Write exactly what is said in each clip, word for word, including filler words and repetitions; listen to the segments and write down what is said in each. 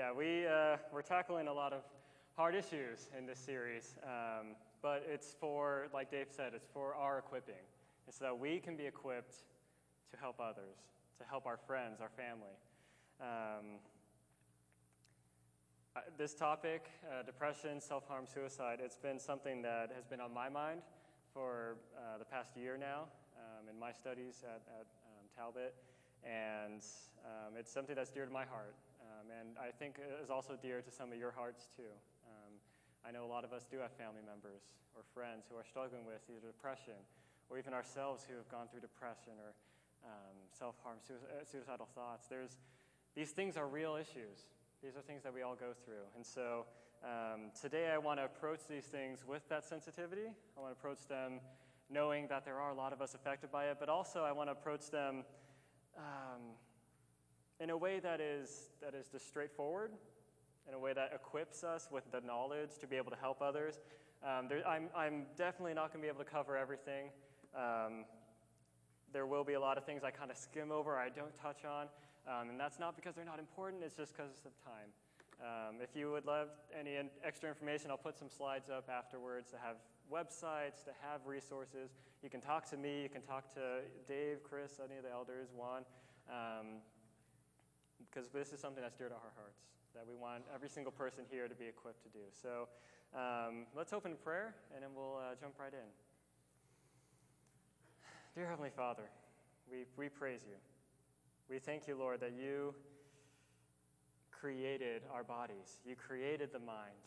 Yeah, we, uh, we're tackling a lot of hard issues in this series, um, but it's for, like Dave said, it's for our equipping. It's so that we can be equipped to help others, to help our friends, our family. Um, uh, this topic, uh, depression, self-harm, suicide, it's been something that has been on my mind for uh, the past year now um, in my studies at, at um, Talbot, and um, it's something that's dear to my heart. Um, and I think it is also dear to some of your hearts too. Um, I know a lot of us do have family members or friends who are struggling with either depression, or even ourselves who have gone through depression or um, self-harm, suicidal thoughts. There's, these things are real issues. These are things that we all go through. And so um, today I want to approach these things with that sensitivity. I want to approach them knowing that there are a lot of us affected by it, but also I want to approach them um, in a way that is, that is just straightforward, in a way that equips us with the knowledge to be able to help others. Um, there, I'm, I'm definitely not going to be able to cover everything. Um, there will be a lot of things I kind of skim over, I don't touch on, um, and that's not because they're not important, it's just because of time. Um, if you would love any in- extra information, I'll put some slides up afterwards to have websites, to have resources. You can talk to me, you can talk to Dave, Chris, any of the elders, Juan, um, because this is something that's dear to our hearts, that we want every single person here to be equipped to do. So um, let's open in prayer, and then we'll uh, jump right in. Dear Heavenly Father, we, we praise you. We thank you, Lord, that you created our bodies. You created the mind.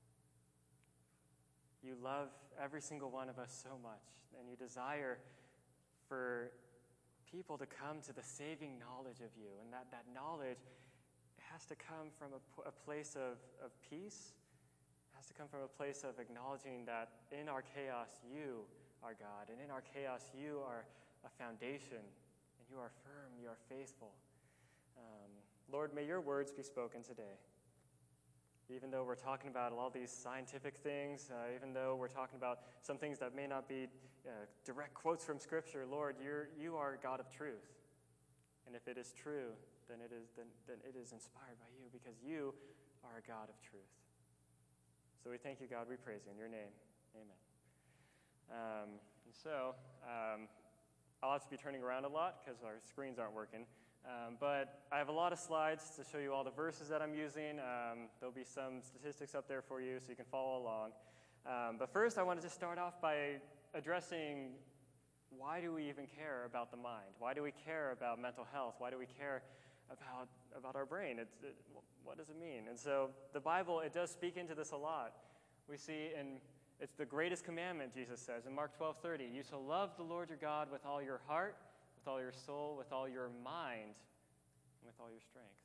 You love every single one of us so much, and you desire for people to come to the saving knowledge of you, and that, that knowledge has to come from a, a place of, of peace. It has to come from a place of acknowledging that in our chaos, you are God, and in our chaos, you are a foundation, and you are firm, you are faithful. Um, Lord, may your words be spoken today. Even though we're talking about all these scientific things, uh, even though we're talking about some things that may not be uh, direct quotes from Scripture, Lord, you're, you are God of truth. And if it is true, then it is, then, then it is inspired by you, because you are a God of truth. So we thank you, God. We praise you in your name. Amen. Um, and so um, I'll have to be turning around a lot because our screens aren't working. Um, but I have a lot of slides to show you all the verses that I'm using. Um, there'll be some statistics up there for you so you can follow along. Um, but first, I wanted to start off by addressing why do we even care about the mind? Why do we care about mental health? Why do we care about, about our brain? It's, it, what does it mean? And so the Bible, it does speak into this a lot. We see in, it's the greatest commandment, Jesus says, in Mark twelve thirty, you shall love the Lord your God with all your heart, with all your soul, with all your mind, and with all your strength.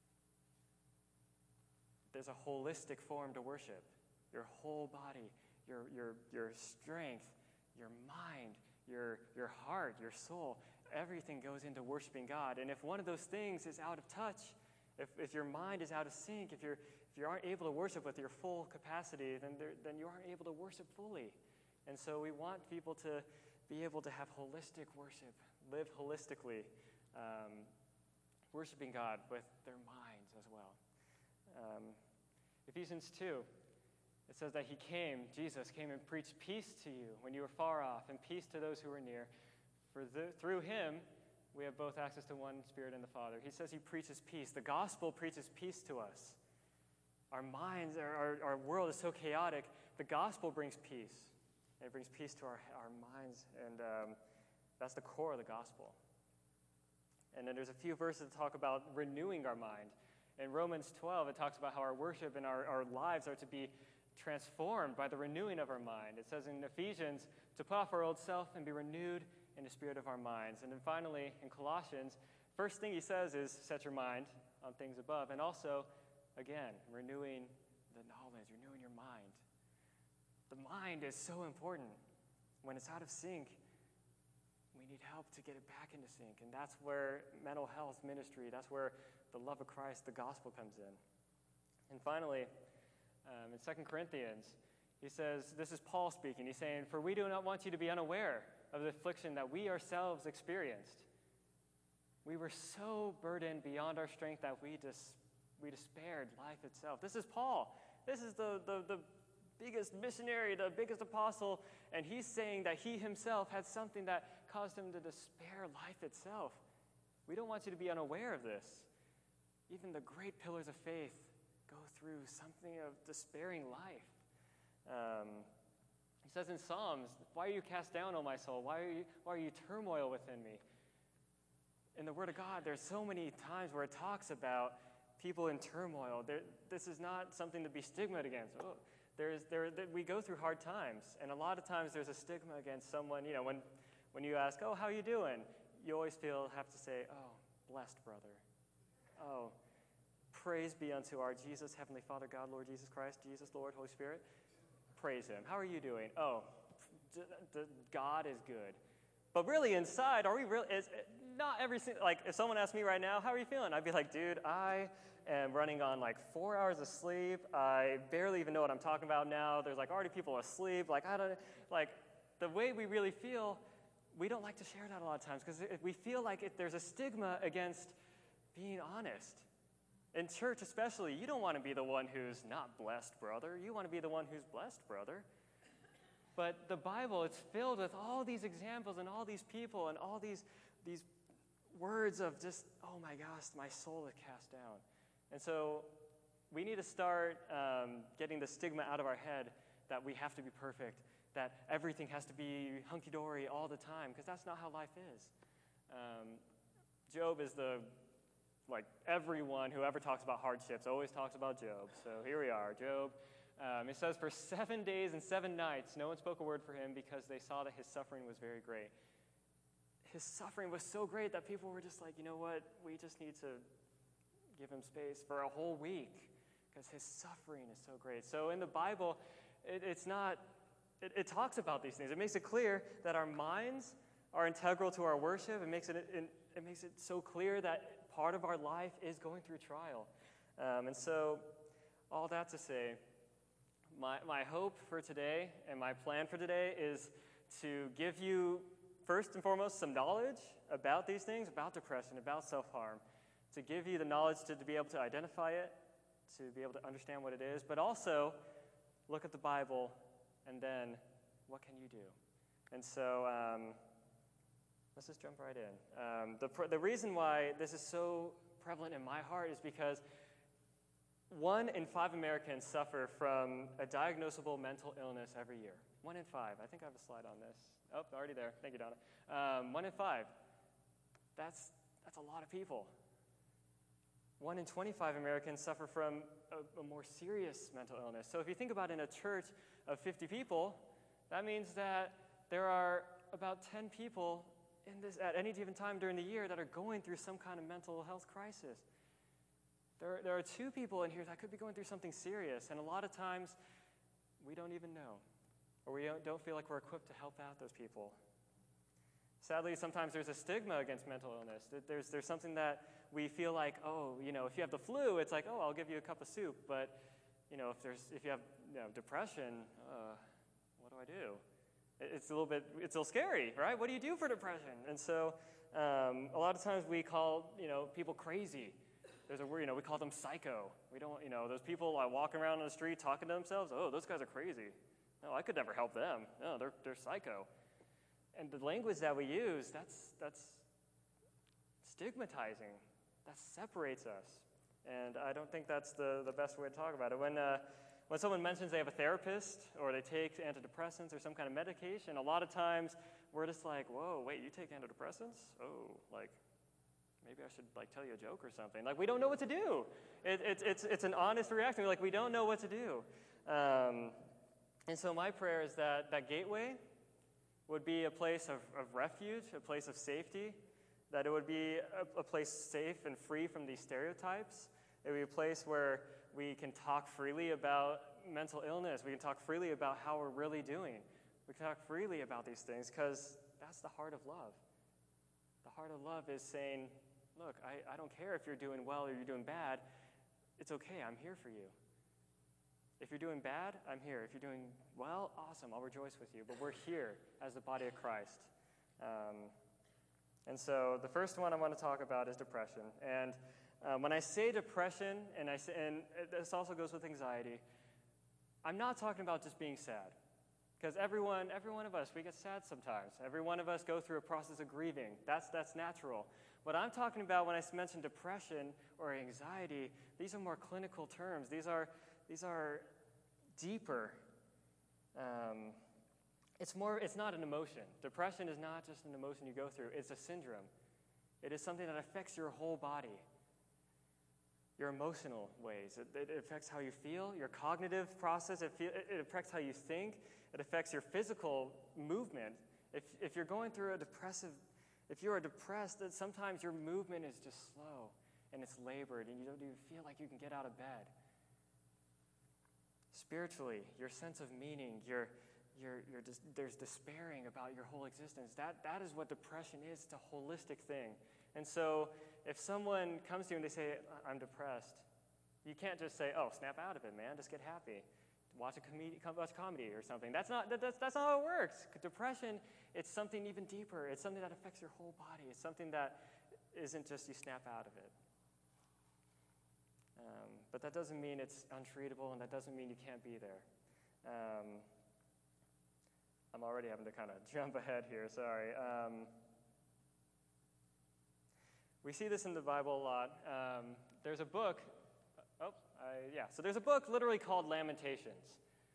There's a holistic form to worship. Your whole body, your, your, your strength, your mind, your, your heart, your soul, everything goes into worshiping God. And if one of those things is out of touch, if, if your mind is out of sync, if, you're, if you aren't able to worship with your full capacity, then, there, then you aren't able to worship fully. And so we want people to be able to have holistic worship, live holistically, um, worshiping God with their minds as well. Um, Ephesians two, it says that he came, Jesus came and preached peace to you when you were far off, and peace to those who were near. For the, through him, we have both access to one Spirit and the Father. He says he preaches peace. The gospel preaches peace to us. Our minds, our, our, our world is so chaotic. The gospel brings peace. It brings peace to our, our minds, and um, that's the core of the gospel. And then there's a few verses that talk about renewing our mind. In Romans twelve, it talks about how our worship and our, our lives are to be transformed by the renewing of our mind. It says in Ephesians, to put off our old self and be renewed in the spirit of our minds. And then finally, in Colossians, first thing he says is set your mind on things above. And also, again, renewing the knowledge, renewing your mind. The mind is so important. When it's out of sync, we need help to get it back into sync. And that's where mental health ministry, that's where the love of Christ, the gospel comes in. And finally, um, in Second Corinthians, he says, this is Paul speaking. He's saying, for we do not want you to be unaware of the affliction that we ourselves experienced. We were so burdened beyond our strength that we just We despaired life itself. This is Paul. This is the, the, the biggest missionary, the biggest apostle, and he's saying that he himself had something that caused him to despair life itself. We don't want you to be unaware of this. Even the great pillars of faith go through something of despairing life. Um, he says in Psalms, "Why are you cast down, O my soul? Why are you, why are you turmoil within me?" In the Word of God, there's so many times where it talks about people in turmoil. There, this is not something to be stigmatized against. Oh, there's, there, there, we go through hard times, and a lot of times there's a stigma against someone. You know, when, when you ask, "Oh, how are you doing?" you always feel have to say, "Oh, blessed brother. Oh, praise be unto our Jesus, Heavenly Father, God, Lord Jesus Christ, Jesus, Lord, Holy Spirit. Praise Him. How are you doing? Oh, d- d- God is good." But really inside, are we really, is, not every single, like if someone asked me right now, "How are you feeling?" I'd be like, "Dude, I am running on like four hours of sleep. I barely even know what I'm talking about now. There's like already people asleep. Like, I don't, like the way we really feel, we don't like to share that a lot of times because we feel like it, there's a stigma against being honest. In church especially, you don't want to be the one who's not blessed, brother. You want to be the one who's blessed, brother. But the Bible, it's filled with all these examples and all these people and all these, these words of just, oh my gosh, my soul is cast down. And so we need to start um, getting the stigma out of our head that we have to be perfect, that everything has to be hunky-dory all the time, because that's not how life is. Um, Job is the, like everyone who ever talks about hardships always talks about Job. So here we are, Job. Um, it says, "For seven days and seven nights, no one spoke a word for him because they saw that his suffering was very great." His suffering was so great that people were just like, you know what, we just need to give him space for a whole week because his suffering is so great. So in the Bible, it, it's not, it, it talks about these things. It makes it clear that our minds are integral to our worship. It makes it, it, it makes it so clear that part of our life is going through trial. Um, and so all that to say, my, my hope for today and my plan for today is to give you, first and foremost, some knowledge about these things, about depression, about self-harm, to give you the knowledge to, to be able to identify it, to be able to understand what it is, but also look at the Bible, and then what can you do? And so um, let's just jump right in. Um, the, the reason why this is so prevalent in my heart is because one in five Americans suffer from a diagnosable mental illness every year. One in five. I think I have a slide on this. Oh, already there. Thank you, Donna. Um, one in five. That's, that's a lot of people. One in twenty-five Americans suffer from a, a more serious mental illness. So if you think about in a church of fifty people, that means that there are about ten people in this at any given time during the year that are going through some kind of mental health crisis. There, there are two people in here that could be going through something serious, and a lot of times we don't even know, or we don't, don't feel like we're equipped to help out those people. Sadly, sometimes there's a stigma against mental illness. There's, there's something that we feel like, oh, you know, if you have the flu, it's like, oh, I'll give you a cup of soup. But, you know, if there's if you have you know, depression, uh, what do I do? It's a little bit, it's a little scary, right? What do you do for depression? And so um, a lot of times we call, you know, people crazy. There's a word, you know, we call them psycho. We don't, you know, those people like walking around on the street talking to themselves, oh, those guys are crazy. No, I could never help them. No, they're they're psycho. And the language that we use, that's that's stigmatizing. That separates us. And I don't think that's the, the best way to talk about it. When uh, when someone mentions they have a therapist or they take antidepressants or some kind of medication, a lot of times we're just like, whoa, wait, you take antidepressants? Oh, like, maybe I should like tell you a joke or something. Like, we don't know what to do. It, it, it's, it's an honest reaction. We're like, we don't know what to do. Um, and so my prayer is that that Gateway would be a place of, of refuge, a place of safety, that it would be a, a place safe and free from these stereotypes. It would be a place where we can talk freely about mental illness. We can talk freely about how we're really doing. We can talk freely about these things because that's the heart of love. The heart of love is saying, look, I, I don't care if you're doing well or you're doing bad. It's okay. I'm here for you. If you're doing bad, I'm here. If you're doing well, awesome. I'll rejoice with you. But we're here as the body of Christ. Um, and so the first one I want to talk about is depression. And Um, when I say depression, and, I say, and this also goes with anxiety, I'm not talking about just being sad. Because everyone, every one of us, we get sad sometimes. Every one of us go through a process of grieving. That's, that's natural. What I'm talking about when I mention depression or anxiety, these are more clinical terms. These are, these are deeper. Um, it's more. It's not an emotion. Depression is not just an emotion you go through. It's a syndrome. It is something that affects your whole body. Your emotional ways. It, it affects how you feel, your cognitive process. It, feel, it affects how you think. It affects your physical movement. If, if you're going through a depressive, if you are depressed, then sometimes your movement is just slow and it's labored and you don't even feel like you can get out of bed. Spiritually, your sense of meaning, your, your, your dis- there's despairing about your whole existence. That, that is what depression is. It's a holistic thing. And so if someone comes to you and they say, I'm depressed, you can't just say, oh, snap out of it, man. Just get happy. Watch a comedy, watch comedy or something. That's not, that, that's, that's not how it works. Depression, it's something even deeper. It's something that affects your whole body. It's something that isn't just you snap out of it. Um, but that doesn't mean it's untreatable, and that doesn't mean you can't be there. Um, I'm already having to kind of jump ahead here, sorry. Um, we see this in the Bible a lot. Um, there's a book, oh, I, yeah, so there's a book literally called Lamentations.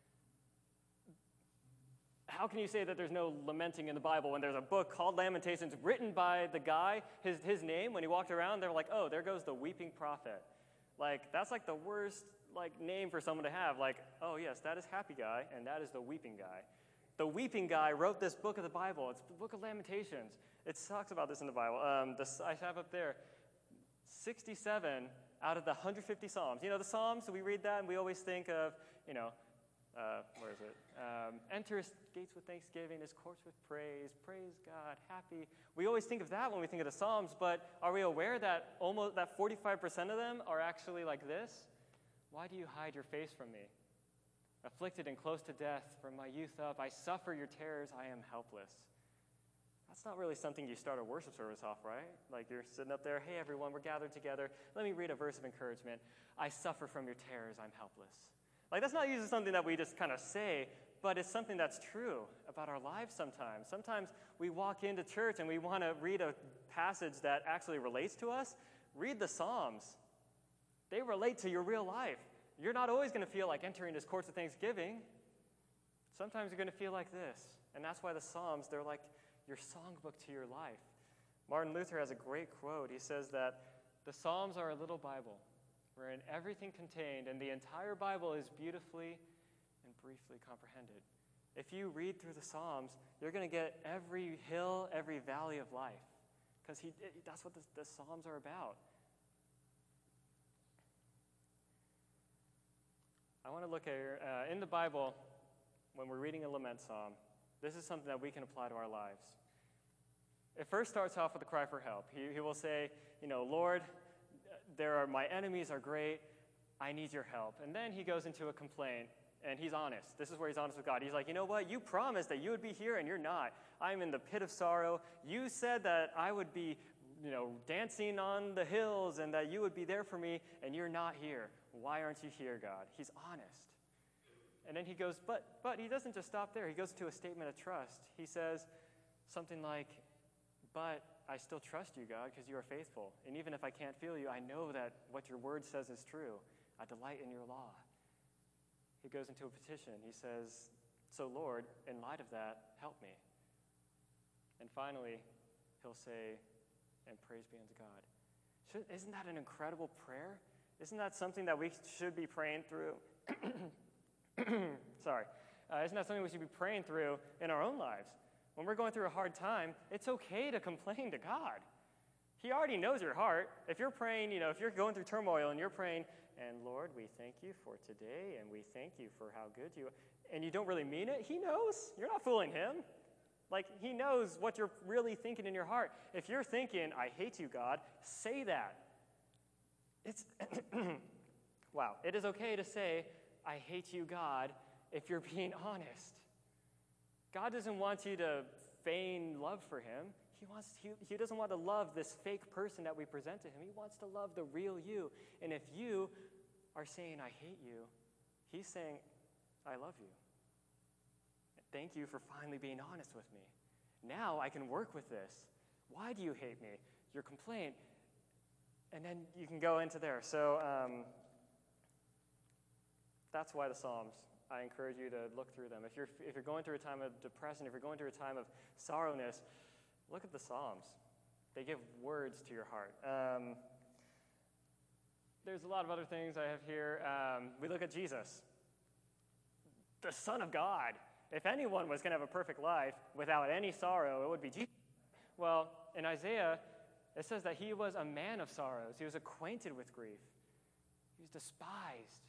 How can you say that there's no lamenting in the Bible when there's a book called Lamentations written by the guy, his, his name, when he walked around, they were like, oh, there goes the weeping prophet. Like, that's like the worst, like, name for someone to have. Like, oh, yes, that is happy guy, and that is the weeping guy. The weeping guy wrote this book of the Bible. It's the book of Lamentations. It talks about this in the Bible. Um, this, I have up there sixty-seven out of the one hundred fifty Psalms. You know, the Psalms, we read that, and we always think of, you know, uh, where is it? Um, enter his gates with thanksgiving, his courts with praise, praise God, happy. We always think of that when we think of the Psalms, but are we aware that almost that forty-five percent of them are actually like this? Why do you hide your face from me? Afflicted and close to death, from my youth up, I suffer your terrors, I am helpless. That's not really something you start a worship service off, right? Like you're sitting up there, hey everyone, we're gathered together. Let me read a verse of encouragement. I suffer from your terrors, I'm helpless. Like that's not usually something that we just kind of say, but it's something that's true about our lives sometimes. Sometimes we walk into church and we want to read a passage that actually relates to us. Read the Psalms. They relate to your real life. You're not always going to feel like entering his courts of thanksgiving. Sometimes you're going to feel like this. And that's why the Psalms, they're like your songbook to your life. Martin Luther has a great quote. He says that the Psalms are a little Bible, wherein everything contained in the entire Bible is beautifully and briefly comprehended. If you read through the Psalms, you're going to get every hill, every valley of life, because he, that's what the, the Psalms are about. I want to look at, uh, in the Bible, when we're reading a lament psalm, this is something that we can apply to our lives. It first starts off with a cry for help. He, he will say, you know, Lord, there are, my enemies are great, I need your help. And then he goes into a complaint, and he's honest. This is where he's honest with God. He's like, you know what, you promised that you would be here, and you're not. I'm in the pit of sorrow. You said that I would be, you know, dancing on the hills, and that you would be there for me, and you're not here. Why aren't you here, God? He's honest. And then he goes, but, but he doesn't just stop there. He goes to a statement of trust. He says something like, but I still trust you, God, because you are faithful. And even if I can't feel you, I know that what your word says is true. I delight in your law. He goes into a petition. He says, so Lord, in light of that, help me. And finally, he'll say, and praise be unto God. Should, isn't that an incredible prayer? Isn't that something that we should be praying through? Sorry. Uh, isn't that something we should be praying through in our own lives? When we're going through a hard time, it's okay to complain to God. He already knows your heart. If you're praying, you know, if you're going through turmoil and you're praying, and Lord, we thank you for today, and we thank you for how good you are, and you don't really mean it, he knows. You're not fooling him. Like, he knows what you're really thinking in your heart. If you're thinking, I hate you, God, say that. It's wow. It is okay to say, I hate you, God, if you're being honest. God doesn't want you to feign love for him. He wants he, he doesn't want to love this fake person that we present to him. He wants to love the real you. And if you are saying, I hate you, he's saying, I love you. Thank you for finally being honest with me. Now I can work with this. Why do you hate me? Your complaint. And then you can go into there. So um, that's why the Psalms. I encourage you to look through them. If you're if you're going through a time of depression, if you're going through a time of sorrowness, look at the Psalms. They give words to your heart. Um, there's a lot of other things I have here. Um, we look at Jesus, the Son of God. If anyone was going to have a perfect life without any sorrow, it would be Jesus. Well, in Isaiah, it says that he was a man of sorrows. He was acquainted with grief. He was despised.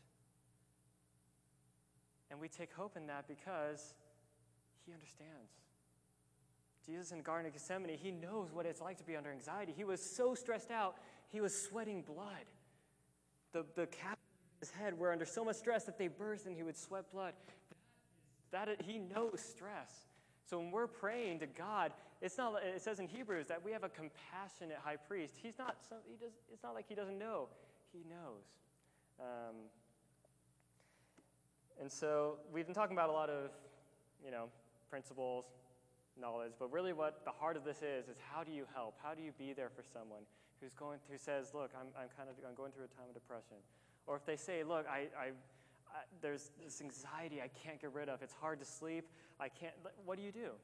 And we take hope in that because he understands. Jesus in the Garden of Gethsemane, he knows what it's like to be under anxiety. He was so stressed out, he was sweating blood. The, the cap of his head were under so much stress that they burst and he would sweat blood. That, that he knows stress. So when we're praying to God, it's not. It says in Hebrews that we have a compassionate high priest. He's not. He does. It's not like he doesn't know. He knows. Um, and so we've been talking about a lot of, you know, principles, knowledge. But really, what the heart of this is is how do you help? How do you be there for someone who's going who says, "Look, I'm I'm kind of I'm going through a time of depression," or if they say, "Look, I I." I there's this anxiety I can't get rid of. It's hard to sleep. I can't. What do you do?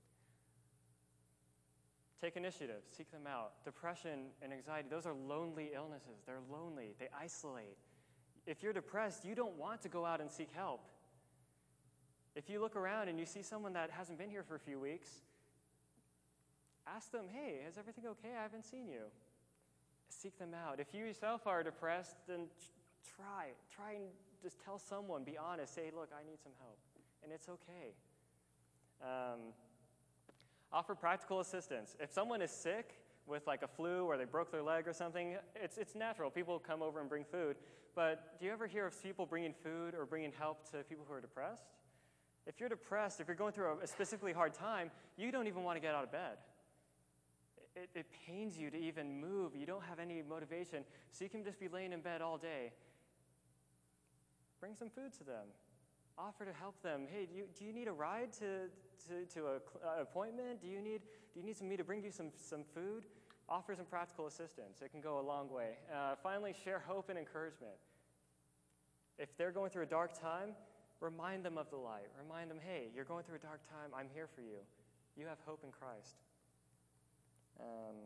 Take initiative. Seek them out. Depression and anxiety, those are lonely illnesses. They're lonely. They isolate. If you're depressed, you don't want to go out and seek help. If you look around and you see someone that hasn't been here for a few weeks, ask them, hey, is everything okay? I haven't seen you. Seek them out. If you yourself are depressed, then try. Try and just tell someone. Be honest. Say, look, I need some help. And it's okay. Um, offer practical assistance. If someone is sick with like a flu or they broke their leg or something, it's it's natural. People come over and bring food. But do you ever hear of people bringing food or bringing help to people who are depressed? If you're depressed, if you're going through a specifically hard time, you don't even want to get out of bed. It, it pains you to even move. You don't have any motivation. So you can just be laying in bed all day. Bring some food to them. Offer to help them. Hey, do you, do you need a ride to, to, to an appointment? Do you need do you need some, me to bring you some, some food? Offer some practical assistance. It can go a long way. Uh, finally, share hope and encouragement. If they're going through a dark time, remind them of the light. Remind them, hey, you're going through a dark time. I'm here for you. You have hope in Christ. Um,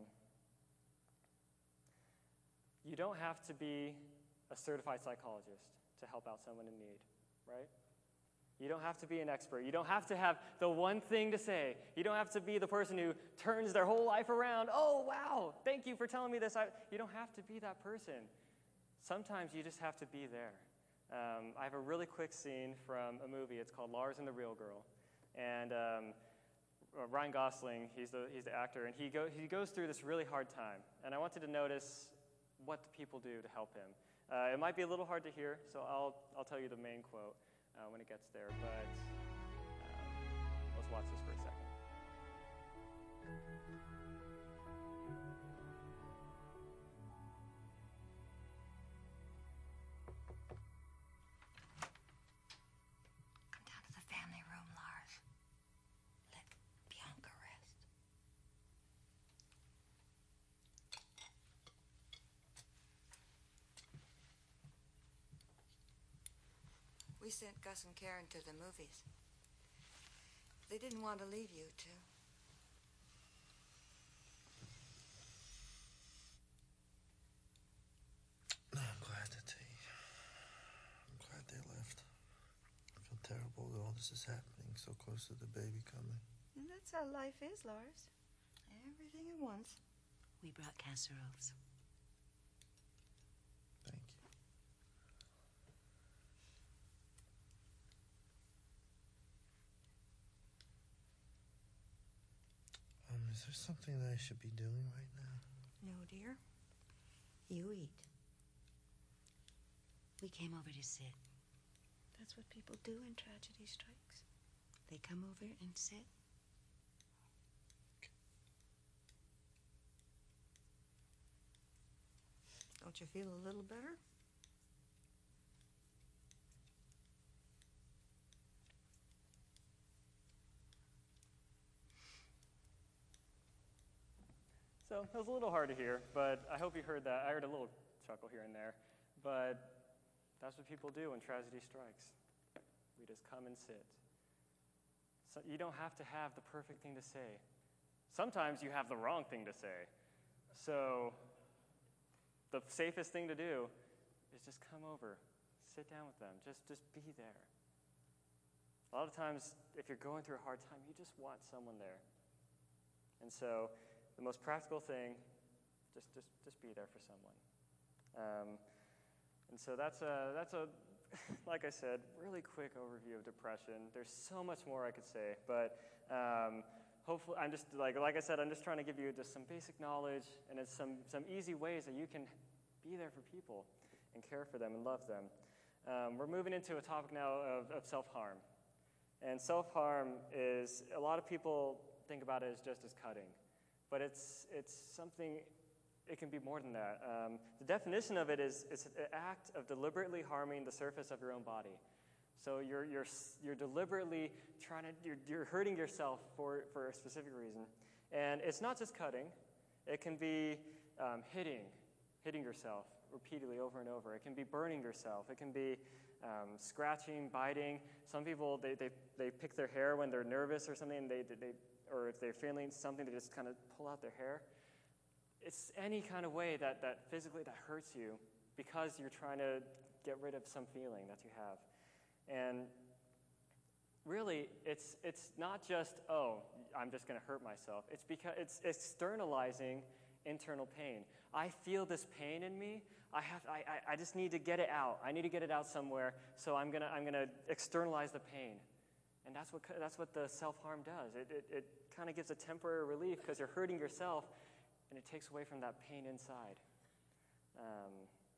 you don't have to be a certified psychologist to help out someone in need, right? You don't have to be an expert. You don't have to have the one thing to say. You don't have to be the person who turns their whole life around. Oh, wow, thank you for telling me this. I, you don't have to be that person. Sometimes you just have to be there. Um, I have a really quick scene from a movie. It's called Lars and the Real Girl. And um, Ryan Gosling, he's the, he's the actor, and he, go, he goes through this really hard time. And I wanted to notice what the people do to help him. Uh, it might be a little hard to hear, so I'll, I'll tell you the main quote uh, when it gets there. But um, let's watch this for a second. Come down to the family room, Lars. Let Bianca rest. We sent Gus and Karen to the movies. They didn't want to leave you two. No, I'm glad that they... I'm glad they left. I feel terrible that all this is happening so close to the baby coming. And that's how life is, Lars. Everything at once. We brought casseroles. Thank you. Um, is there something that I should be doing right now? No, dear. You eat. We came over to sit. That's what people do when tragedy strikes. They come over and sit. Don't you feel a little better? So it was a little hard to hear, but I hope you heard that. I heard a little chuckle here and there. But that's what people do when tragedy strikes. We just come and sit. So you don't have to have the perfect thing to say. Sometimes you have the wrong thing to say. So the safest thing to do is just come over, sit down with them, just, just be there. A lot of times, if you're going through a hard time, you just want someone there. And so the most practical thing, just just just be there for someone. Um, and so that's a, that's a, like I said, really quick overview of depression. There's so much more I could say, but um, hopefully, I'm just, like like I said, I'm just trying to give you just some basic knowledge and it's some, some easy ways that you can be there for people and care for them and love them. Um, we're moving into a topic now of, of self-harm. And self-harm is, a lot of people think about it as just as cutting. But it's it's something, it can be more than that. Um, the definition of it is it's an act of deliberately harming the surface of your own body. So you're you're you're deliberately trying to you're, you're hurting yourself for, for a specific reason, and it's not just cutting. It can be um, hitting, hitting yourself repeatedly over and over. It can be burning yourself. It can be um, scratching, biting. Some people they, they they pick their hair when they're nervous or something. And they they or if they're feeling something, they just kind of pull out their hair. It's any kind of way that, that physically that hurts you because you're trying to get rid of some feeling that you have. And really, it's it's not just, oh, I'm just going to hurt myself. It's because it's externalizing internal pain. I feel this pain in me. I have I, I, I just need to get it out. I need to get it out somewhere, so I'm going to I'm going to externalize the pain. And that's what that's what the self-harm does. It it, it kind of gives a temporary relief because you're hurting yourself, and it takes away from that pain inside. Um,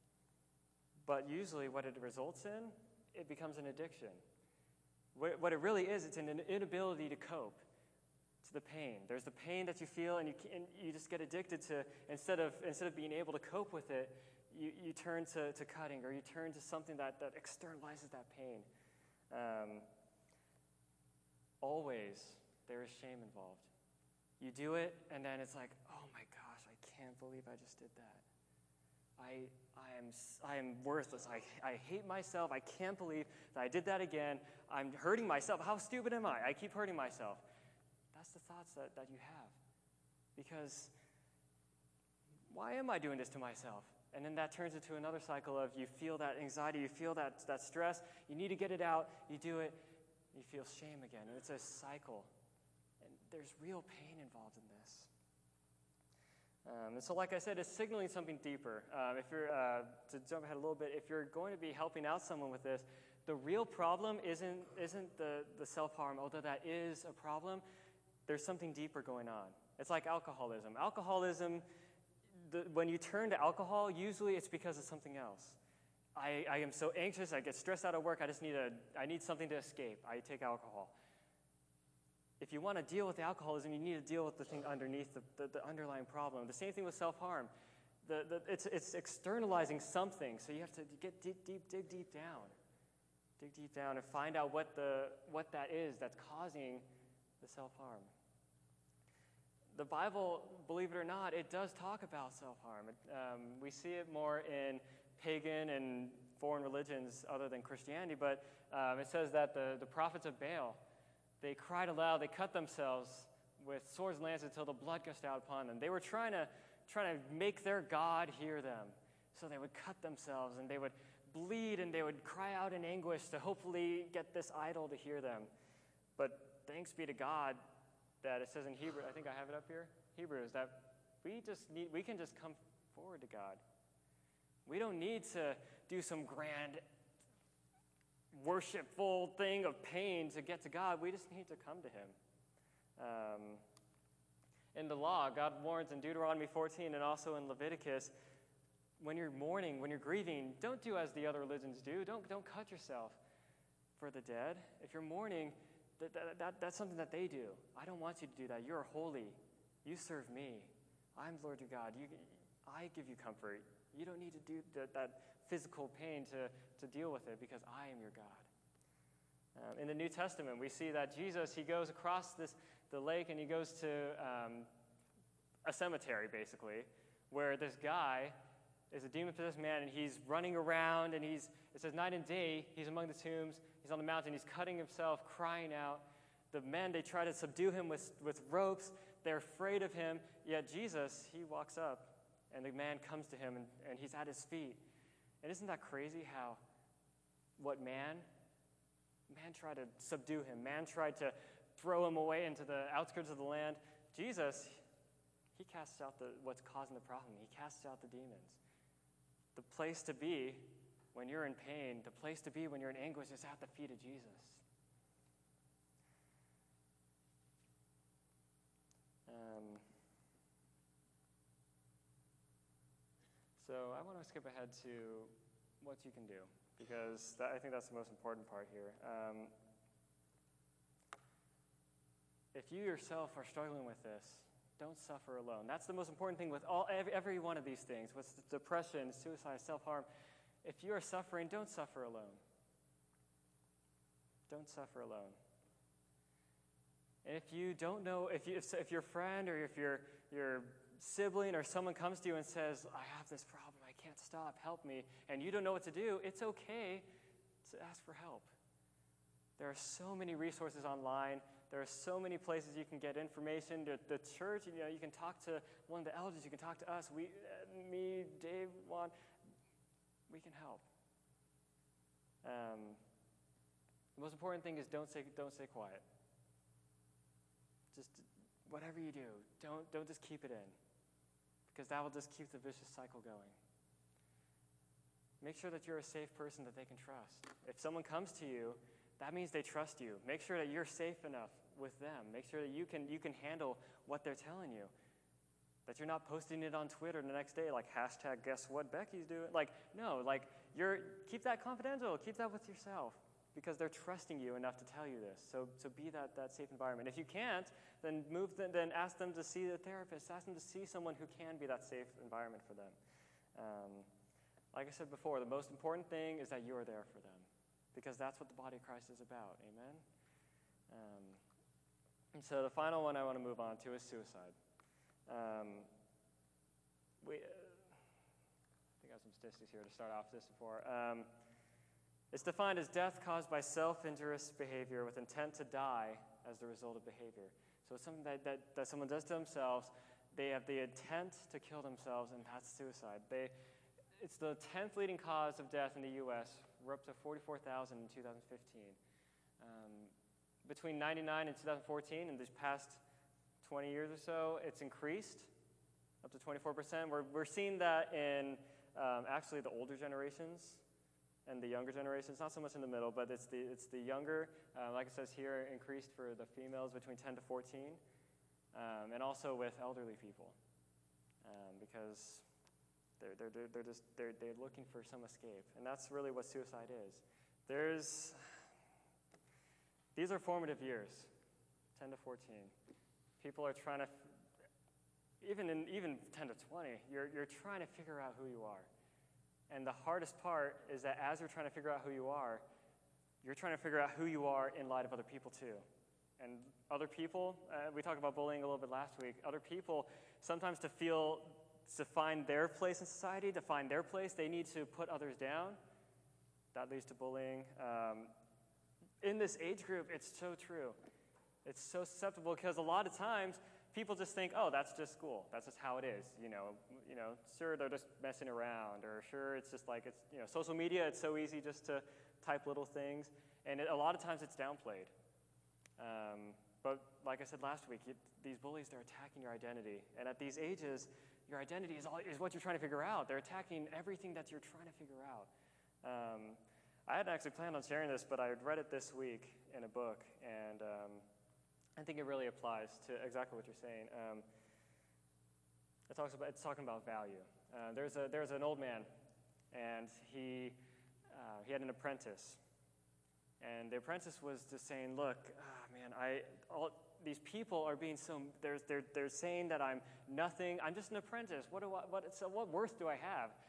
but usually what it results in, it becomes an addiction. What, what it really is, it's an inability to cope to the pain. There's the pain that you feel, and you and you just get addicted to, instead of instead of being able to cope with it, you, you turn to, to cutting, or you turn to something that, that externalizes that pain. Um, Always, there is shame involved. You do it, and then it's like, oh my gosh, I can't believe I just did that. I I am I am worthless. I I hate myself. I can't believe that I did that again. I'm hurting myself. How stupid am I? I keep hurting myself. That's the thoughts that, that you have. Because why am I doing this to myself? And then that turns into another cycle of you feel that anxiety, you feel that, that stress, you need to get it out, you do it, you feel shame again, and it's a cycle. And there's real pain involved in this. Um, and so, like I said, it's signaling something deeper. Um, if you're, uh, to jump ahead a little bit, if you're going to be helping out someone with this, the real problem isn't isn't the, the self-harm, although that is a problem. There's something deeper going on. It's like alcoholism. Alcoholism, the, when you turn to alcohol, usually it's because of something else. I, I am so anxious, I get stressed out of work, I just need a, I need something to escape. I take alcohol. If you want to deal with the alcoholism, you need to deal with the thing underneath, the, the, the underlying problem. The same thing with self-harm. The, the, it's, it's externalizing something, so you have to get deep, deep, dig deep down. Dig deep down and find out what, the, what that is that's causing the self-harm. The Bible, believe it or not, it does talk about self-harm. Um, we see it more in pagan and foreign religions other than Christianity, but um, it says that the, the prophets of Baal, they cried aloud, they cut themselves with swords and lances until the blood gushed out upon them. They were trying to, trying to make their God hear them. So they would cut themselves and they would bleed and they would cry out in anguish to hopefully get this idol to hear them. But thanks be to God that it says in Hebrew, I think I have it up here, Hebrews, that we just need, we can just come forward to God. We don't need to do some grand worshipful thing of pain to get to God. We just need to come to him. Um, in the law, God warns in Deuteronomy fourteen and also in Leviticus, when you're mourning, when you're grieving, don't do as the other religions do. Don't, don't cut yourself for the dead. If you're mourning, that, that, that, that's something that they do. I don't want you to do that. You're holy. You serve me. I'm Lord your God. You, I give you comfort. You don't need to do that, that physical pain to, to deal with it because I am your God. Um, in the New Testament, we see that Jesus, he goes across this the lake and he goes to um, a cemetery, basically, where this guy is a demon-possessed man, and he's running around, and he's, it says night and day, he's among the tombs, he's on the mountain, he's cutting himself, crying out. The men, they try to subdue him with, with ropes. They're afraid of him. Yet Jesus, he walks up, and the man comes to him, and, and he's at his feet. And isn't that crazy how what man? Man tried to subdue him. Man tried to throw him away into the outskirts of the land. Jesus, he casts out the, what's causing the problem. He casts out the demons. The place to be when you're in pain, the place to be when you're in anguish is at the feet of Jesus. Um, so I want to skip ahead to what you can do, because that, I think that's the most important part here. Um, if you yourself are struggling with this, don't suffer alone. That's the most important thing with all every, every one of these things, with depression, suicide, self-harm. If you are suffering, don't suffer alone. Don't suffer alone. And if you don't know, if, you, if, if your friend or if your, your sibling or someone comes to you and says, I have this problem, I can't stop, help me, and you don't know what to do, it's okay to ask for help. There are so many resources online. There are so many places you can get information. The, the church, you know, you can talk to one of the elders, you can talk to us, we, uh, me, Dave, Juan, we can help. Um, the most important thing is don't stay, don't stay quiet. Just whatever you do, don't, don't just keep it in, because that will just keep the vicious cycle going. Make sure that you're a safe person that they can trust. If someone comes to you, that means they trust you. Make sure that you're safe enough with them. Make sure that you can, you can handle what they're telling you. That you're not posting it on Twitter the next day, like hashtag guess what Becky's doing. Like, no, like you're keep that confidential. Keep that with yourself, because they're trusting you enough to tell you this. So, so be that, that safe environment. If you can't, then move them, then ask them to see a therapist. Ask them to see someone who can be that safe environment for them. Um, like I said before, the most important thing is that you're there for them, because that's what the body of Christ is about. Amen? Um, and so the final one I want to move on to is suicide. Um, we, uh, I think I have some statistics here to start off this before. Um, it's defined as death caused by self-injurious behavior with intent to die as the result of behavior. So it's something that, that, that someone does to themselves. They have the intent to kill themselves, and that's suicide. They, it's the tenth leading cause of death in the U S We're up to forty-four thousand in two thousand fifteen. Um, between ninety-nine and two thousand fourteen, in these past twenty years or so, it's increased up to twenty-four percent. We're, we're seeing that in um, actually the older generations and the younger generations, not so much in the middle, but it's the, it's the younger, uh, like it says here, increased for the females between ten to fourteen, um, and also with elderly people, um, because they're, they're, they're just, they're, they're looking for some escape, and that's really what suicide is. There's, these are formative years, ten to fourteen. People are trying to, even in even ten to twenty, you're, you're trying to figure out who you are. And the hardest part is that as you're trying to figure out who you are, you're trying to figure out who you are in light of other people too. And other people, uh, we talked about bullying a little bit last week, other people, sometimes to feel, to find their place in society, to find their place, they need to put others down. That leads to bullying. Um, in this age group, it's so true. It's so susceptible because a lot of times people just think, oh, that's just school. That's just how it is. You know, you know, sure, they're just messing around, or sure, it's just like, it's, you know, social media, it's so easy just to type little things. And it, a lot of times it's downplayed. Um, but like I said last week, you, these bullies, they're attacking your identity. And at these ages, your identity is, all, is what you're trying to figure out. They're attacking everything that you're trying to figure out. Um, I hadn't actually planned on sharing this, but I read it this week in a book, and um, I think it really applies to exactly what you're saying. Um, it talks about, it's talking about value. Uh, there's, a, there's an old man, and he, uh, he had an apprentice. And the apprentice was just saying, look, ah, man, I, all, these people are being so, they're, they're, they're saying that I'm nothing. I'm just an apprentice. What, do I, what, so what worth do I have?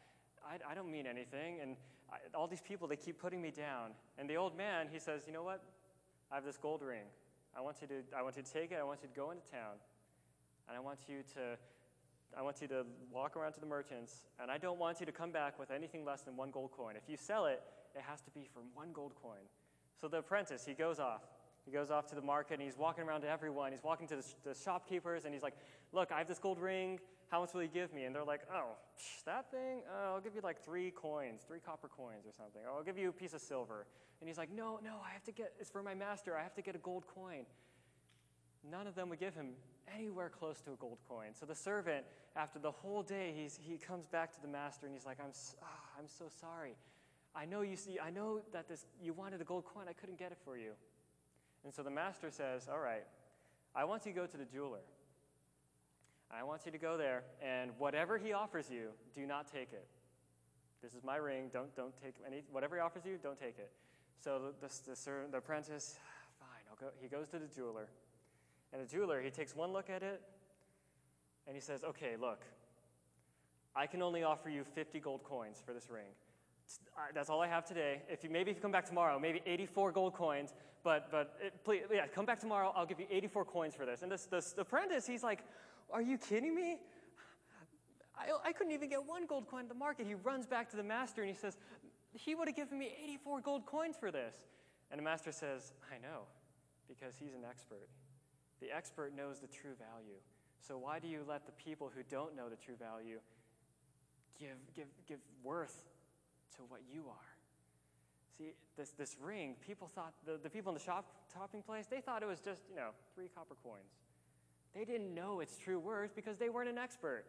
I, I don't mean anything. And I, all these people, they keep putting me down. And the old man, he says, you know what? I have this gold ring. I want you to, I want you to take it. I want you to go into town. And I want you to, I want you to walk around to the merchants. And I don't want you to come back with anything less than one gold coin. If you sell it, it has to be for one gold coin. So the apprentice, he goes off. He goes off to the market, and he's walking around to everyone. He's walking to the, the shopkeepers, and he's like, look, I have this gold ring. How much will you give me? And they're like, oh, psh, that thing? Oh, I'll give you like three coins, three copper coins or something. Or I'll give you a piece of silver. And he's like, no, no, I have to get, it's for my master. I have to get a gold coin. None of them would give him anywhere close to a gold coin. So the servant, after the whole day, he's, he comes back to the master, and he's like, I'm, oh, I'm so sorry. I know you see, I know that this, you wanted a gold coin. I couldn't get it for you. And so the master says, all right, I want you to go to the jeweler. I want you to go there, and whatever he offers you, do not take it. This is my ring. Don't don't take any. Whatever he offers you, don't take it. So the the, the, the apprentice, fine, I'll go. He goes to the jeweler, and the jeweler, he takes one look at it, and he says, okay, look, I can only offer you fifty gold coins for this ring. That's all I have today. If you maybe if you come back tomorrow, maybe eighty-four gold coins. But but it, please, yeah, come back tomorrow. I'll give you eighty-four coins for this. And this, this apprentice, he's like, are you kidding me? I, I couldn't even get one gold coin at the market. He runs back to the master, and he says, he would have given me eighty-four gold coins for this. And the master says, I know, because he's an expert. The expert knows the true value. So why do you let the people who don't know the true value give give give worth to what you are? See, this, this ring, people thought, the, the people in the shop, shopping place, they thought it was just, you know, three copper coins. They didn't know its true worth because they weren't an expert.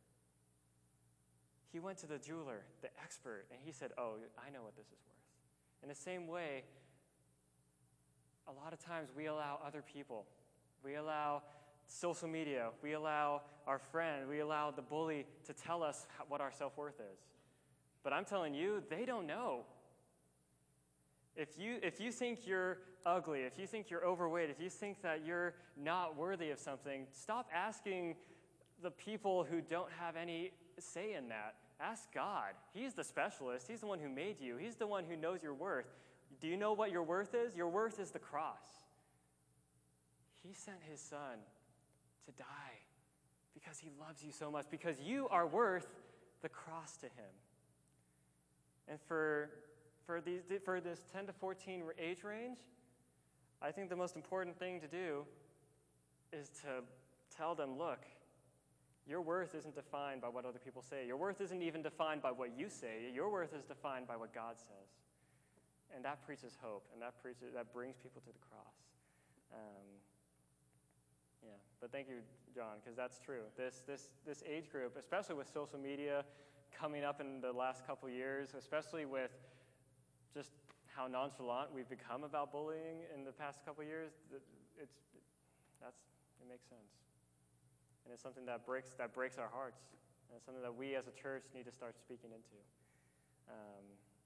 He went to the jeweler, the expert, and he said, oh, I know what this is worth. In the same way, a lot of times we allow other people, we allow social media, we allow our friend, we allow the bully to tell us what our self-worth is. But I'm telling you, they don't know. If you, if you think you're ugly, if you think you're overweight, if you think that you're not worthy of something, stop asking the people who don't have any say in that. Ask God. He's the specialist. He's the one who made you. He's the one who knows your worth. Do you know what your worth is? Your worth is the cross. He sent his son to die because he loves you so much, because you are worth the cross to him. And for For, these, for this ten to fourteen age range, I think the most important thing to do is to tell them, look, your worth isn't defined by what other people say. Your worth isn't even defined by what you say. Your worth is defined by what God says. And that preaches hope, and that preaches, that brings people to the cross. Um, yeah, but thank you, John, because that's true. This, this, this age group, especially with social media coming up in the last couple years, especially with just how nonchalant we've become about bullying in the past couple years, it's, that's, it makes sense. And it's something that breaks, that breaks our hearts. And it's something that we as a church need to start speaking into. Um,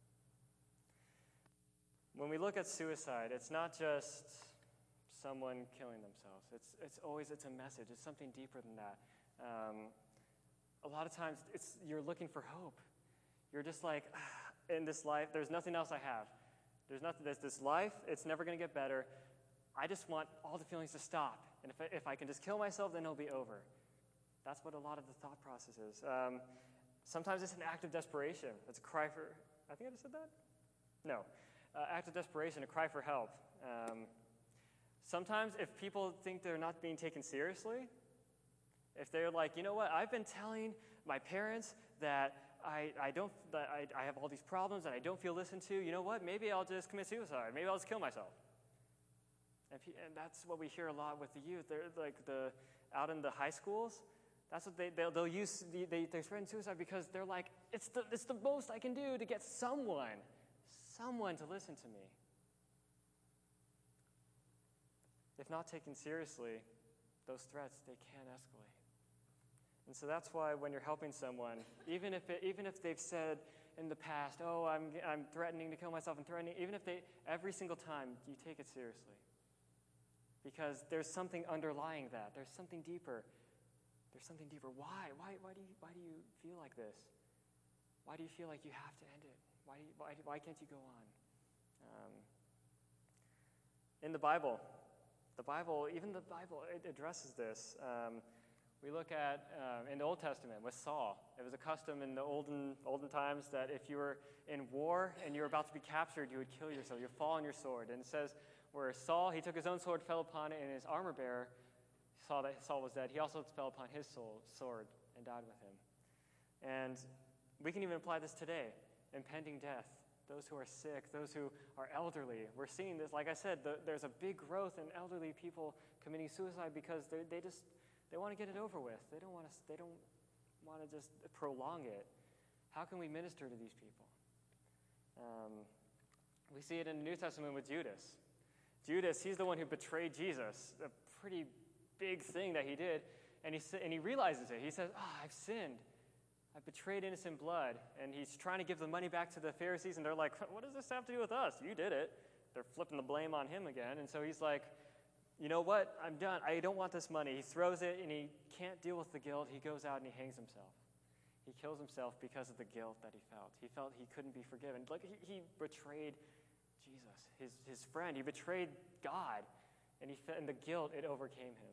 when we look at suicide, it's not just someone killing themselves. It's, it's always, it's a message. It's something deeper than that. Um, a lot of times, it's, you're looking for hope. You're just like, ah, in this life, there's nothing else I have. There's nothing, there's this life, it's never going to get better. I just want all the feelings to stop. And if I, if I can just kill myself, then it'll be over. That's what a lot of the thought process is. Um, sometimes it's an act of desperation. It's a cry for, I think I just said that? No. Uh, act of desperation, a cry for help. Um, sometimes if people think they're not being taken seriously, if they're like, you know what, I've been telling my parents that I, I don't that I, I have all these problems and I don't feel listened to. You know what? Maybe I'll just commit suicide. Maybe I'll just kill myself. And, and that's what we hear a lot with the youth. They're like the out in the high schools. That's what they they'll, they'll use. They they threaten suicide because they're like, it's the it's the most I can do to get someone, someone to listen to me. If not taken seriously, those threats, they can escalate. And so that's why when you're helping someone, even if it, even if they've said in the past, oh, I'm I'm threatening to kill myself, and threatening, even if they, every single time, you take it seriously. Because there's something underlying that. There's something deeper. There's something deeper. Why? Why, why, do you, why do you feel like this? Why do you feel like you have to end it? Why, do you, why, why can't you go on? Um, in the Bible, the Bible, even the Bible, it addresses this. Um, we look at, um, in the Old Testament with Saul, it was a custom in the olden, olden times that if you were in war and you were about to be captured, you would kill yourself. You'd fall on your sword. And it says where Saul, he took his own sword, fell upon it, and his armor bearer saw that Saul was dead. He also fell upon his soul, sword and died with him. And we can even apply this today. Impending death, those who are sick, those who are elderly. We're seeing this, like I said, the, there's a big growth in elderly people committing suicide because they they just they want to get it over with. They don't want to they don't want to just prolong it. How can we minister to these people? Um, we see it in the New Testament with Judas. Judas, he's the one who betrayed Jesus. A pretty big thing that he did, and he and he realizes it. He says, "Ah, oh, I've sinned. I betrayed innocent blood," and he's trying to give the money back to the Pharisees, and they're like, "What does this have to do with us? You did it." They're flipping the blame on him again, and so he's like, "You know what? I'm done. I don't want this money." He throws it, and he can't deal with the guilt. He goes out and he hangs himself. He kills himself because of the guilt that he felt. He felt he couldn't be forgiven. Like he, he betrayed Jesus, his his friend. He betrayed God, and he and the guilt, it overcame him.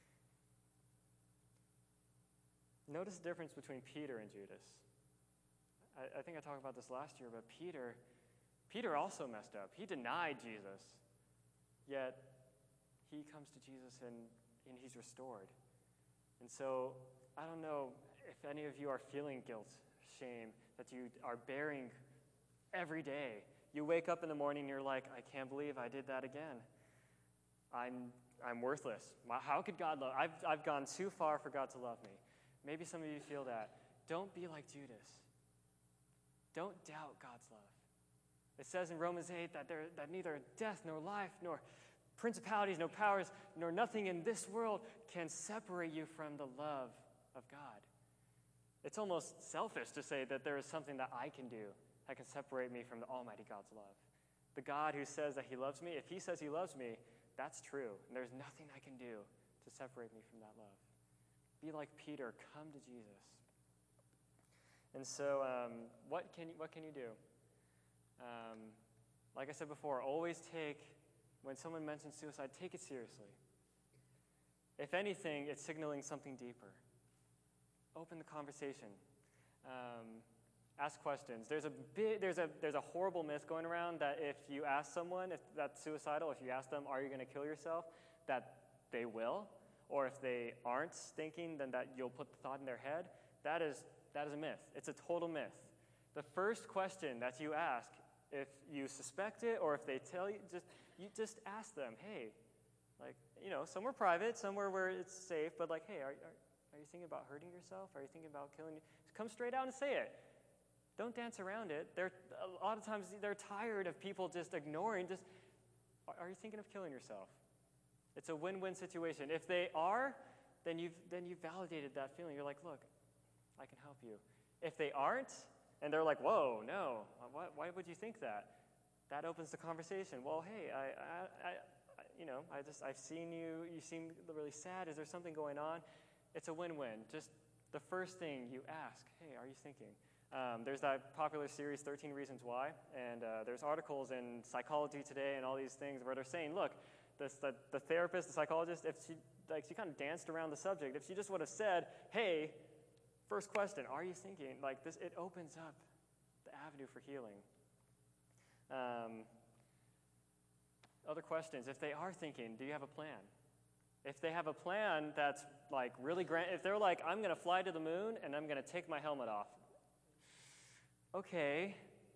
Notice the difference between Peter and Judas. I, I think I talked about this last year, but Peter, Peter also messed up. He denied Jesus, yet he comes to Jesus and, and he's restored. And so I don't know if any of you are feeling guilt, shame, that you are bearing every day. You wake up in the morning and you're like, I can't believe I did that again. I'm I'm worthless. How could God love? I've I've gone too far for God to love me. Maybe some of you feel that. Don't be like Judas. Don't doubt God's love. It says in Romans eight that there that neither death nor life nor principalities, no powers, nor nothing in this world can separate you from the love of God. It's almost selfish to say that there is something that I can do that can separate me from the Almighty God's love. The God who says that he loves me, if he says he loves me, that's true. And there's nothing I can do to separate me from that love. Be like Peter, come to Jesus. And so um, what can you, what can you do? Um, like I said before, always take, when someone mentions suicide, take it seriously. If anything, it's signaling something deeper. Open the conversation. Um, ask questions. There's a big, there's a there's a horrible myth going around that if you ask someone if that's suicidal, if you ask them, are you going to kill yourself, that they will. Or if they aren't thinking, then that you'll put the thought in their head. That is that is a myth. It's a total myth. The first question that you ask, if you suspect it or if they tell you, just you just ask them, hey, like, you know, somewhere private, somewhere where it's safe, but like, hey, are, are, are you thinking about hurting yourself? Are you thinking about killing you? Come straight out and say it. Don't dance around it. They're, a lot of times they're tired of people just ignoring, just, are you thinking of killing yourself? It's a win-win situation. If they are, then you've then you've validated that feeling. You're like, look, I can help you. If they aren't, and they're like, whoa, no, why, why would you think that? That opens the conversation. Well, hey, I, I, I, you know, I just I've seen you. You seem really sad. Is there something going on? It's a win-win. Just the first thing you ask, hey, are you thinking? Um, there's that popular series, thirteen Reasons Why, and uh, there's articles in Psychology Today and all these things where they're saying, look, this, the, the therapist, the psychologist, if she like she kind of danced around the subject, if she just would have said, hey, first question, are you thinking? Like this, it opens up the avenue for healing. Um, other questions, if they are thinking, do you have a plan? If they have a plan that's like really grand, if they're like, I'm going to fly to the moon and I'm going to take my helmet off. Okay,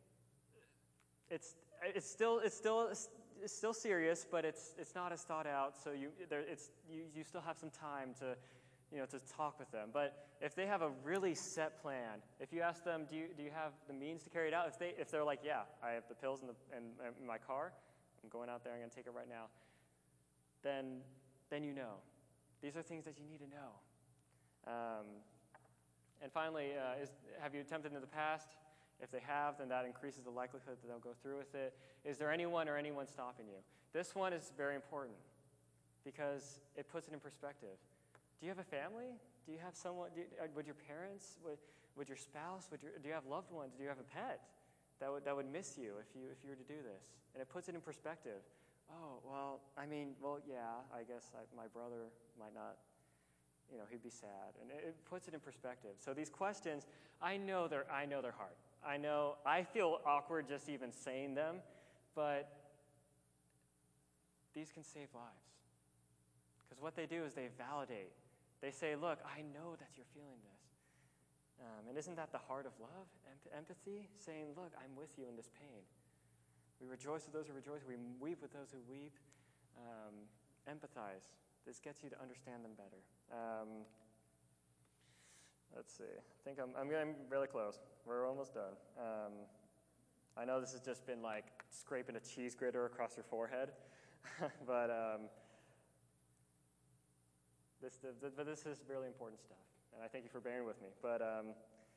it's it's still it's still it's still serious, but it's it's not as thought out. So you there it's you, you still have some time to, you know, to talk with them. But if they have a really set plan, if you ask them, do you do you have the means to carry it out? If they if they're like, yeah, I have the pills in the in, in my car, I'm going out there, I'm going to take it right now. Then then you know, these are things that you need to know. Um, and finally, uh, is have you attempted in the past? If they have, then that increases the likelihood that they'll go through with it. Is there anyone or anyone stopping you? This one is very important because it puts it in perspective. Do you have a family? Do you have someone, do you, would your parents, would, Would your spouse, would your, do you have loved ones, do you have a pet that would, that would miss you if you if you were to do this? And it puts it in perspective. Oh, well, I mean, well, yeah, I guess I, my brother might not, you know, he'd be sad. And it, it puts it in perspective. So these questions, I know they're, I know they're hard. I know, I feel awkward just even saying them, but these can save lives. Because what they do is they validate. They say, look, I know that you're feeling this. Um, and isn't that the heart of love, em- empathy? Saying, look, I'm with you in this pain. We rejoice with those who rejoice. We weep with those who weep. Um, empathize. This gets you to understand them better. Um, let's see. I think I'm, I'm getting really close. We're almost done. Um, I know this has just been like scraping a cheese grater across your forehead, but um, this, the, the, but this is really important stuff, and I thank you for bearing with me. But um,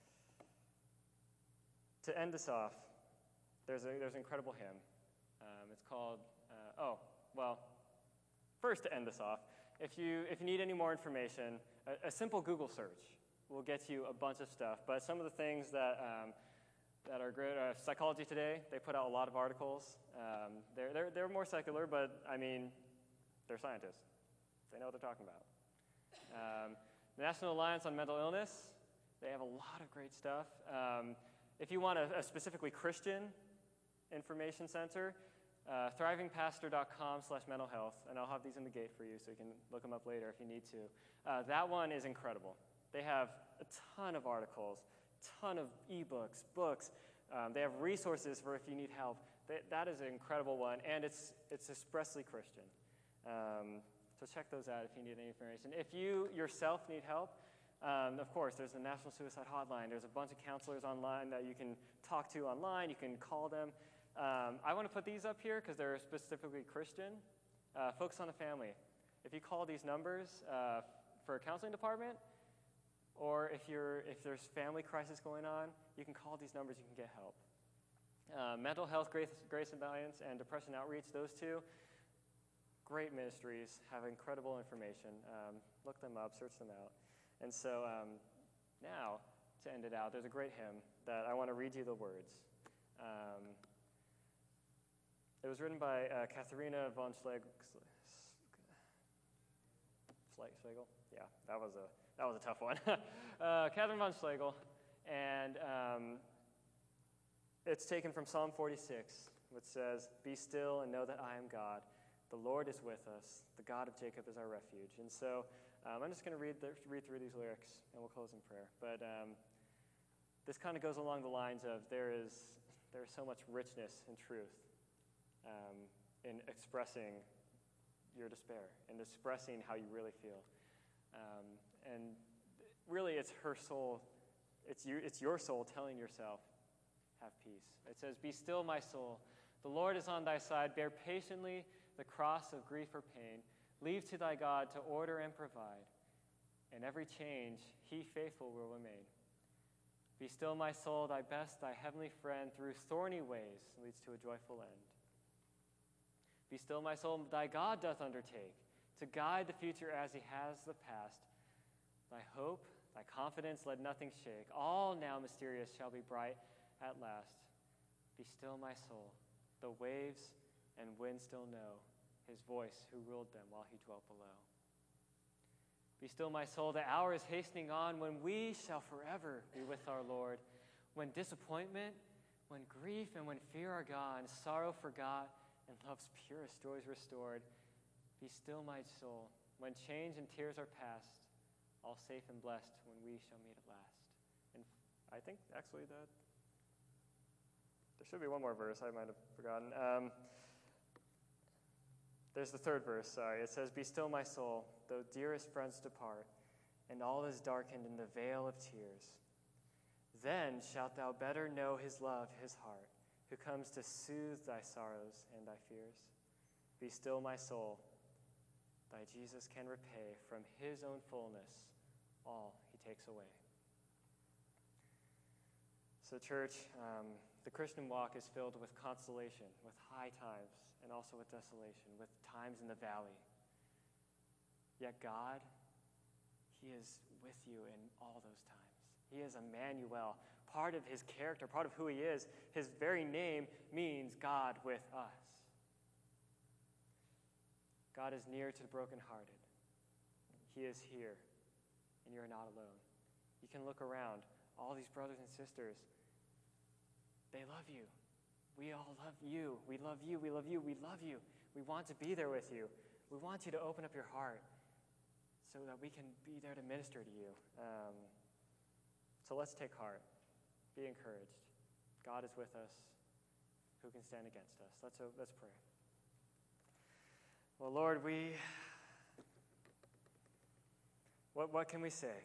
to end this off, there's, a, there's an incredible hymn. Um, it's called, uh, oh, well, first to end this off, if you, if you need any more information, a, a simple Google search will get you a bunch of stuff. But some of the things that, um, that are great, uh, Psychology Today, they put out a lot of articles. Um, they're, they're, they're more secular, but, I mean, they're scientists. They know what they're talking about. Um, the National Alliance on Mental Illness, they have a lot of great stuff. Um, if you want a, a specifically Christian information center, uh, thriving pastor dot com slash mental health, and I'll have these in the gate for you so you can look them up later if you need to. Uh, that one is incredible. They have a ton of articles, ton of ebooks, books. Um, they have resources for if you need help. They, that is an incredible one, and it's it's expressly Christian. Um, so check those out if you need any information. If you yourself need help, um, of course, there's the National Suicide Hotline. There's a bunch of counselors online that you can talk to online. You can call them. Um, I want to put these up here because they're specifically Christian. Uh, Focus on the Family. If you call these numbers uh, for a counseling department, or if you're if there's family crisis going on, you can call these numbers. You can get help. Uh, Mental Health, Grace, Grace and Alliance, and Depression Outreach. Those two, great ministries, have incredible information. Um, look them up, search them out. And so um, now, to end it out, there's a great hymn that I want to read you the words. Um, it was written by uh, Katharina von Schlegel. Schlegel? Yeah, that was a that was a tough one. uh, Catherine von Schlegel, and um, it's taken from Psalm forty-six, which says, "Be still and know that I am God. The Lord is with us. The God of Jacob is our refuge." And so um, I'm just going to read the, read through these lyrics, and we'll close in prayer. But um, this kind of goes along the lines of there is there is so much richness and truth um, in expressing your despair and expressing how you really feel. Um, and really, it's her soul. It's you. It's your soul telling yourself, "Have peace." It says, "Be still, my soul. The Lord is on thy side. Bear patiently the cross of grief or pain. Leave to thy God to order and provide. In every change, he faithful will remain. Be still, my soul, thy best, thy heavenly friend, through thorny ways leads to a joyful end. Be still, my soul, thy God doth undertake to guide the future as he has the past. Thy hope, thy confidence, let nothing shake. All now mysterious shall be bright at last. Be still, my soul. The waves and wind still know his voice who ruled them while he dwelt below. Be still, my soul. The hour is hastening on when we shall forever be with our Lord. When disappointment, when grief, and when fear are gone, sorrow forgot, and love's purest joys restored. Be still, my soul. When change and tears are past, all safe and blessed when we shall meet at last. And I think actually that there should be one more verse I might have forgotten. Um, there's the third verse, sorry. It says, "Be still, my soul, though dearest friends depart, and all is darkened in the veil of tears. Then shalt thou better know his love, his heart, who comes to soothe thy sorrows and thy fears. Be still, my soul, thy Jesus can repay from his own fullness all he takes away." So, church, um, the Christian walk is filled with consolation, with high times, and also with desolation, with times in the valley. Yet God, he is with you in all those times. He is Emmanuel. Part of his character, part of who he is, his very name means God with us. God is near to the brokenhearted. He is here, and you are not alone. You can look around. All these brothers and sisters, they love you. We all love you. We love you. We love you. We love you. We want to be there with you. We want you to open up your heart so that we can be there to minister to you. Um, so let's take heart. Be encouraged. God is with us. Who can stand against us? Let's, uh, let's pray. Well, Lord, we... What, what can we say?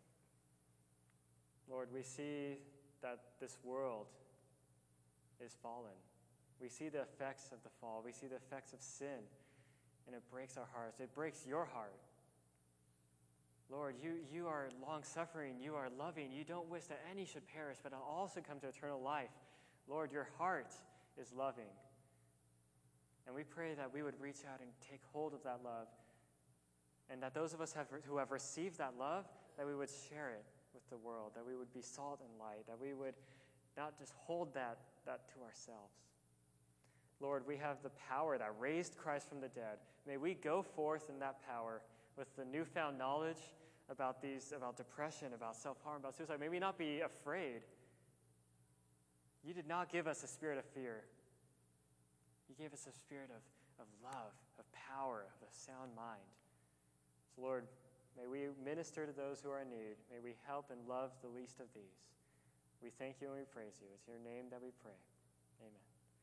Lord, we see that this world is fallen. We see the effects of the fall. We see the effects of sin, and it breaks our hearts. It breaks your heart. Lord, you, you are long-suffering. You are loving. You don't wish that any should perish, but all should come to eternal life. Lord, your heart is loving. And we pray that we would reach out and take hold of that love, and that those of us have, who have received that love, that we would share it with the world, that we would be salt and light, that we would not just hold that, that to ourselves. Lord, we have the power that raised Christ from the dead. May we go forth in that power with the newfound knowledge about these, about depression, about self-harm, about suicide. May we not be afraid. You did not give us a spirit of fear. You gave us a spirit of, of love, of power, of a sound mind. So Lord, may we minister to those who are in need. May we help and love the least of these. We thank you and we praise you. It's in your name that we pray.